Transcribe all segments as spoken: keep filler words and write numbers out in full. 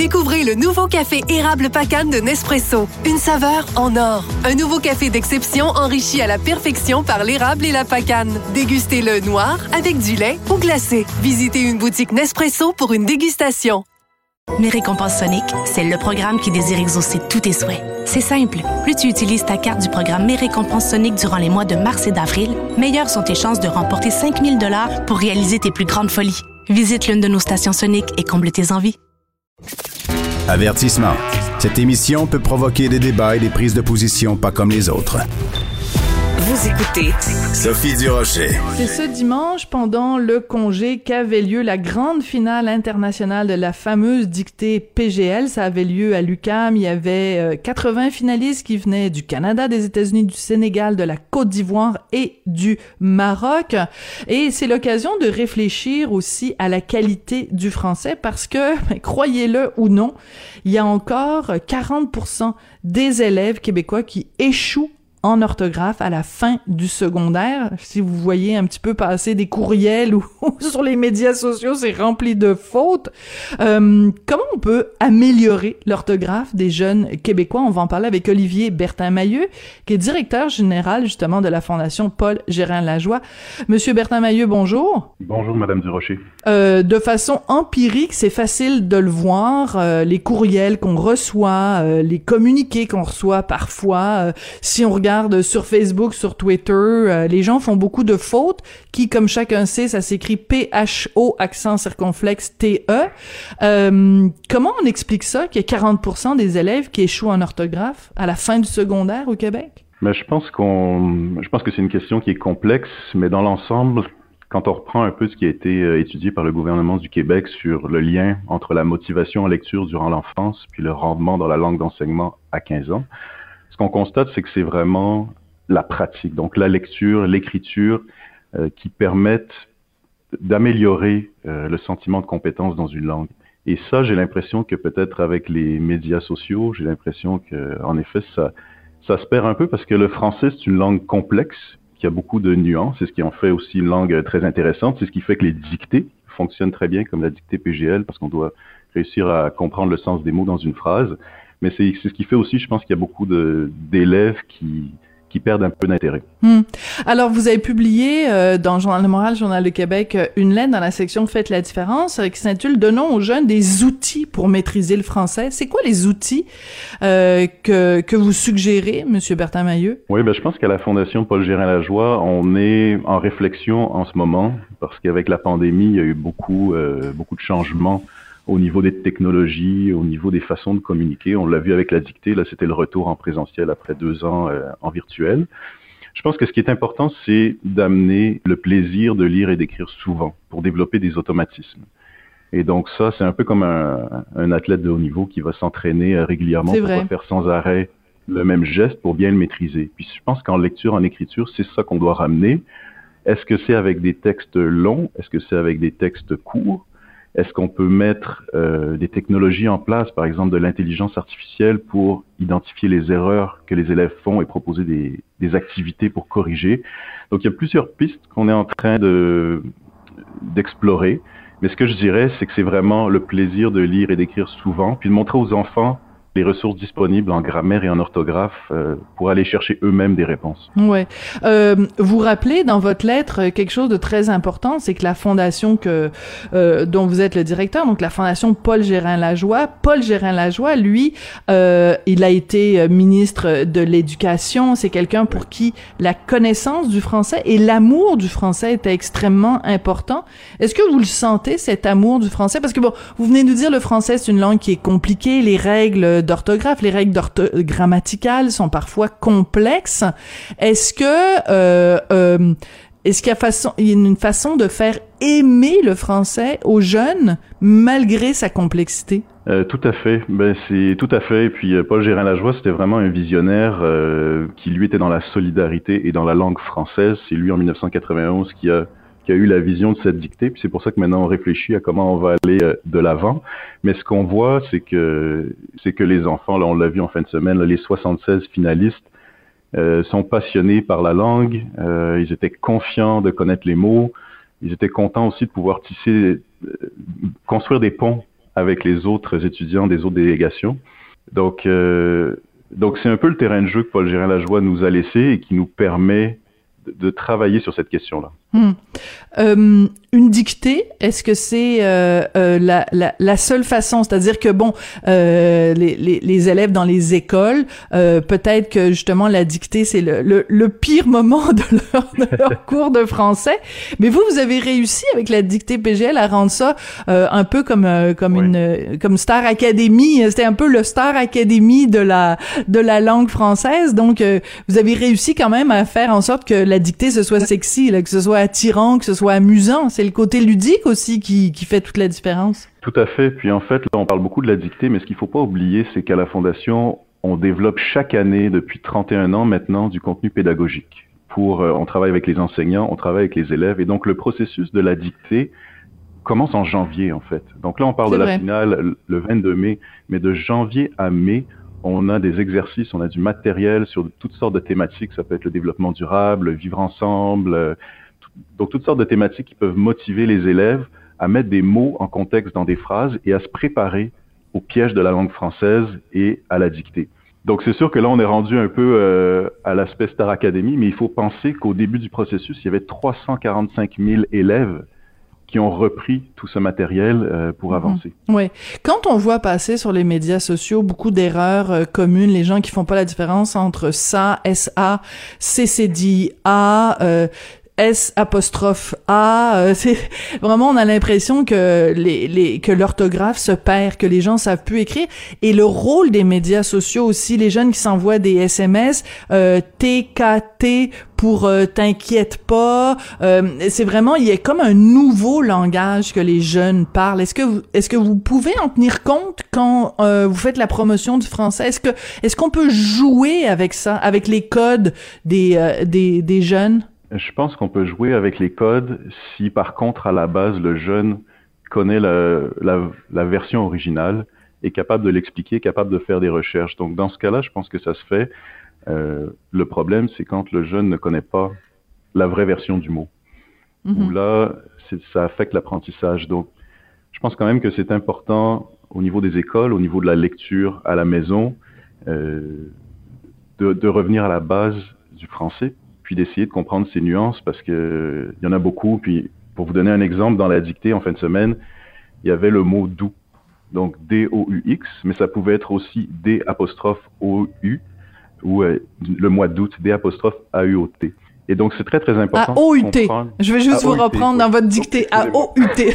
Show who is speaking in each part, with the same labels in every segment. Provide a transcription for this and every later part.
Speaker 1: Découvrez le nouveau café érable Pacane de Nespresso. Une saveur en or. Un nouveau café d'exception enrichi à la perfection par l'érable et la pacane. Dégustez-le noir, avec du lait ou glacé. Visitez une boutique Nespresso pour une dégustation.
Speaker 2: Mes récompenses Sonic, c'est le programme qui désire exaucer tous tes souhaits. C'est simple. Plus tu utilises ta carte du programme Mes récompenses Sonic durant les mois de mars et d'avril, meilleures sont tes chances de remporter cinq mille dollars pour réaliser tes plus grandes folies. Visite l'une de nos stations Sonic et comble tes envies.
Speaker 3: Avertissement. Cette émission peut provoquer des débats et des prises de position pas comme les autres.
Speaker 4: Vous écoutez
Speaker 3: Sophie Durocher.
Speaker 5: C'est ce dimanche, pendant le congé, qu'avait lieu la grande finale internationale de la fameuse dictée P G L. Ça avait lieu à l'U Q A M. Il y avait euh, quatre-vingts finalistes qui venaient du Canada, des États-Unis, du Sénégal, de la Côte d'Ivoire et du Maroc. Et c'est l'occasion de réfléchir aussi à la qualité du français parce que, ben, croyez-le ou non, il y a encore quarante pour cent des élèves québécois qui échouent en orthographe à la fin du secondaire. Si vous voyez un petit peu passer des courriels ou, ou sur les médias sociaux, c'est rempli de fautes. Euh, comment on peut améliorer l'orthographe des jeunes Québécois? On va en parler avec Olivier Bertin-Mahieu, qui est directeur général justement de la Fondation Paul Gérin-Lajoie. Monsieur Bertin-Mahieu, bonjour.
Speaker 6: Bonjour, Madame Durocher.
Speaker 5: Euh, de façon empirique, c'est facile de le voir, euh, les courriels qu'on reçoit, euh, les communiqués qu'on reçoit parfois, euh, si on regarde sur Facebook, sur Twitter, euh, les gens font beaucoup de fautes qui, comme chacun sait, ça s'écrit P H O, accent circonflexe, T E. Euh, comment on explique ça, qu'il y a quarante pour cent des élèves qui échouent en orthographe à la fin du secondaire au Québec?
Speaker 6: Mais je pense qu'on, je pense que c'est une question qui est complexe, mais dans l'ensemble, quand on reprend un peu ce qui a été euh, étudié par le gouvernement du Québec sur le lien entre la motivation en lecture durant l'enfance puis le rendement dans la langue d'enseignement à quinze ans, ce qu'on constate, c'est que c'est vraiment la pratique, donc la lecture, l'écriture, euh, qui permettent d'améliorer euh, le sentiment de compétence dans une langue. Et ça, j'ai l'impression que peut-être avec les médias sociaux, j'ai l'impression que, en effet, ça, ça se perd un peu parce que le français, c'est une langue complexe, qui a beaucoup de nuances, c'est ce qui en fait aussi une langue très intéressante, c'est ce qui fait que les dictées fonctionnent très bien comme la dictée P G L, parce qu'on doit réussir à comprendre le sens des mots dans une phrase. Mais c'est, c'est ce qui fait aussi, je pense qu'il y a beaucoup de, d'élèves qui, qui perdent un peu d'intérêt.
Speaker 5: Hum. Alors, vous avez publié euh, dans le Journal de Montréal, Journal de Québec, euh, une lettre dans la section Faites la différence euh, qui s'intitule « Donnons aux jeunes des outils pour maîtriser le français ». C'est quoi les outils euh, que, que vous suggérez, Monsieur Bertin-Mahieu?
Speaker 6: Oui, ben, je pense qu'à la Fondation Paul Gérin-Lajoie, on est en réflexion en ce moment parce qu'avec la pandémie, il y a eu beaucoup, euh, beaucoup de changements au niveau des technologies, au niveau des façons de communiquer. On l'a vu avec la dictée, là c'était le retour en présentiel après deux ans euh, en virtuel. Je pense que ce qui est important, c'est d'amener le plaisir de lire et d'écrire souvent pour développer des automatismes. Et donc ça, c'est un peu comme un, un athlète de haut niveau qui va s'entraîner euh, régulièrement pour pas faire sans arrêt le même geste pour bien le maîtriser. Puis je pense qu'en lecture, en écriture, c'est ça qu'on doit ramener. Est-ce que c'est avec des textes longs? Est-ce que c'est avec des textes courts? Est-ce qu'on peut mettre euh, des technologies en place, par exemple de l'intelligence artificielle, pour identifier les erreurs que les élèves font et proposer des, des activités pour corriger? Donc, il y a plusieurs pistes qu'on est en train de d'explorer. Mais ce que je dirais, c'est que c'est vraiment le plaisir de lire et d'écrire souvent, puis de montrer aux enfants les ressources disponibles en grammaire et en orthographe euh, pour aller chercher eux-mêmes des réponses.
Speaker 5: Ouais. Euh, vous rappelez dans votre lettre quelque chose de très important, c'est que la fondation que euh, dont vous êtes le directeur, donc la fondation Paul Gérin-Lajoie, Paul Gérin-Lajoie, lui, euh, il a été ministre de l'Éducation. C'est quelqu'un pour qui la connaissance du français et l'amour du français était extrêmement important. Est-ce que vous le sentez, cet amour du français? Parce que bon, vous venez de nous dire le français, c'est une langue qui est compliquée, les règles d'orthographe, les règles d'ortho- grammaticales sont parfois complexes. Est-ce que euh, euh, est-ce qu'il y a façon, il y a une façon de faire aimer le français aux jeunes malgré sa complexité?
Speaker 6: Euh, tout à fait. Ben c'est tout à fait. Et puis euh, Paul Gérin-Lajoie, c'était vraiment un visionnaire euh, qui lui était dans la solidarité et dans la langue française. C'est lui en dix-neuf cent quatre-vingt-onze qui a qui a eu la vision de cette dictée, puis c'est pour ça que maintenant on réfléchit à comment on va aller euh, de l'avant. Mais ce qu'on voit, c'est que c'est que les enfants, là on l'a vu en fin de semaine, là, les soixante-seize finalistes euh, sont passionnés par la langue, euh, ils étaient confiants de connaître les mots, ils étaient contents aussi de pouvoir tisser, euh, construire des ponts avec les autres étudiants des autres délégations. Donc, euh, donc c'est un peu le terrain de jeu que Paul Gérin-Lajoie nous a laissé et qui nous permet de, de travailler sur cette question-là.
Speaker 5: Hum. Euh, une dictée, est-ce que c'est euh, euh, la, la, la seule façon? C'est-à-dire que, bon, euh, les, les, les élèves dans les écoles, euh, peut-être que, justement, la dictée, c'est le, le, le pire moment de leur, de leur cours de français. Mais vous, vous avez réussi, avec la dictée P G L, à rendre ça euh, un peu comme euh, comme oui. une comme Star Academy. C'était un peu le Star Academy de la de la langue française. Donc, euh, vous avez réussi quand même à faire en sorte que la dictée, ce soit sexy, là, que ce soit attirant, que ce soit amusant. C'est le côté ludique aussi qui, qui fait toute la différence.
Speaker 6: Tout à fait. Puis en fait, là, on parle beaucoup de la dictée, mais ce qu'il faut pas oublier, c'est qu'à la Fondation, on développe chaque année, depuis trente et un ans maintenant, du contenu pédagogique. Pour, euh, on travaille avec les enseignants, on travaille avec les élèves, et donc le processus de la dictée commence en janvier, en fait. Donc là, on parle c'est de vrai. La finale le vingt-deux mai, mais de janvier à mai, on a des exercices, on a du matériel sur toutes sortes de thématiques. Ça peut être le développement durable, le vivre ensemble, euh, donc toutes sortes de thématiques qui peuvent motiver les élèves à mettre des mots en contexte dans des phrases et à se préparer au piège de la langue française et à la dictée. Donc c'est sûr que là on est rendu un peu euh, à l'aspect Star Academy, mais il faut penser qu'au début du processus, il y avait trois cent quarante-cinq mille élèves qui ont repris tout ce matériel euh, pour avancer.
Speaker 5: Mmh. Oui. Quand on voit passer sur les médias sociaux beaucoup d'erreurs euh, communes, les gens qui font pas la différence entre ça, S A, C C D A, euh, S apostrophe A, euh, c'est vraiment on a l'impression que les les que l'orthographe se perd, que les gens savent plus écrire, et le rôle des médias sociaux aussi, les jeunes qui s'envoient des S M S euh, T K T pour euh, t'inquiète pas, euh, c'est vraiment il y a comme un nouveau langage que les jeunes parlent. Est-ce que vous, est-ce que vous pouvez en tenir compte quand euh, vous faites la promotion du français? Est-ce que est-ce qu'on peut jouer avec ça, avec les codes des euh, des des jeunes?
Speaker 6: Je pense qu'on peut jouer avec les codes si, par contre, à la base, le jeune connaît la, la, la version originale, est capable de l'expliquer, capable de faire des recherches. Donc, dans ce cas-là, je pense que ça se fait. Euh, le problème, c'est quand le jeune ne connaît pas la vraie version du mot. Mm-hmm. Où là, c'est, ça affecte l'apprentissage. Donc, je pense quand même que c'est important au niveau des écoles, au niveau de la lecture à la maison, euh, de, de revenir à la base du français, puis d'essayer de comprendre ces nuances parce que euh, il y en a beaucoup. Puis pour vous donner un exemple, dans la dictée en fin de semaine, il y avait le mot doux, donc D O U X, mais ça pouvait être aussi D apostrophe O U ou euh, le mois d'août, D apostrophe A U O T. Et donc c'est très très important.
Speaker 5: A O U T. Je vais juste vous reprendre dans votre dictée. A O U T.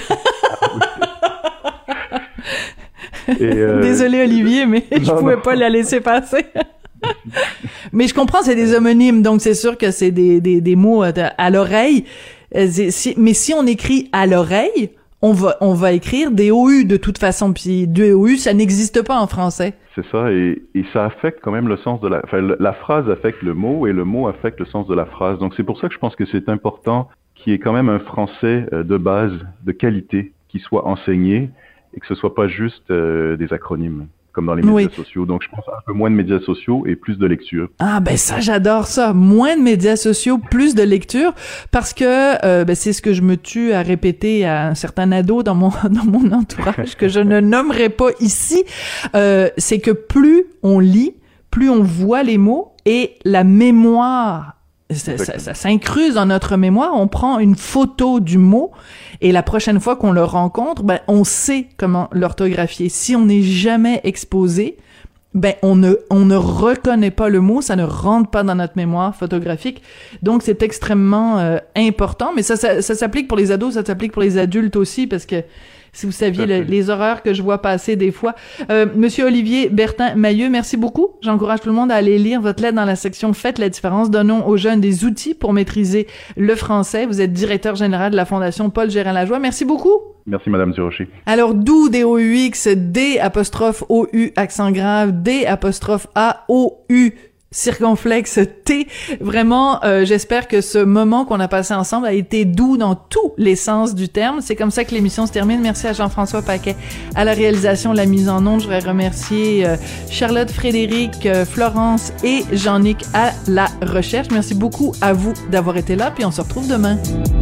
Speaker 5: Euh... Désolé Olivier, mais non, je pouvais non. pas la laisser passer. Mais je comprends, c'est des homonymes, donc c'est sûr que c'est des, des, des mots à, à l'oreille. Si, mais si on écrit à l'oreille, on va, on va écrire des O U de toute façon, puis des O U, ça n'existe pas en français.
Speaker 6: C'est ça, et, et ça affecte quand même le sens de la... Enfin, la phrase affecte le mot, et le mot affecte le sens de la phrase. Donc c'est pour ça que je pense que c'est important qu'il y ait quand même un français de base, de qualité, qui soit enseigné, et que ce soit pas juste euh, des acronymes, comme dans les médias oui. sociaux. Donc, je pense un peu moins de médias sociaux et plus de lecture.
Speaker 5: Ah, ben ça, j'adore ça. Moins de médias sociaux, plus de lecture, parce que euh, ben, c'est ce que je me tue à répéter à un certain ado dans mon dans mon entourage, que je ne nommerai pas ici, euh, c'est que plus on lit, plus on voit les mots, et la mémoire... Ça, ça, ça s'incruse dans notre mémoire. On prend une photo du mot et la prochaine fois qu'on le rencontre, ben on sait comment l'orthographier. Si on n'est jamais exposé, ben on ne on ne reconnaît pas le mot, ça ne rentre pas dans notre mémoire photographique. Donc c'est extrêmement euh, important. Mais ça, ça ça s'applique pour les ados, ça s'applique pour les adultes aussi, parce que si vous saviez le, les horreurs que je vois passer des fois. Euh, Monsieur Olivier Bertin-Mahieu, merci beaucoup. J'encourage tout le monde à aller lire votre lettre dans la section « Faites la différence ». Donnons aux jeunes des outils pour maîtriser le français. Vous êtes directeur général de la Fondation Paul Gérin-Lajoie. Merci beaucoup.
Speaker 6: Merci, Madame Durocher.
Speaker 5: Alors, d'où D O U X, D apostrophe O U accent grave, D apostrophe A O U circonflexe T. Vraiment, euh, j'espère que ce moment qu'on a passé ensemble a été doux dans tous les sens du terme. C'est comme ça que l'émission se termine. Merci à Jean-François Paquet à la réalisation, la mise en onde. Je voudrais remercier euh, Charlotte, Frédéric, euh, Florence et Jean-Nic à la recherche. Merci beaucoup à vous d'avoir été là, puis on se retrouve demain.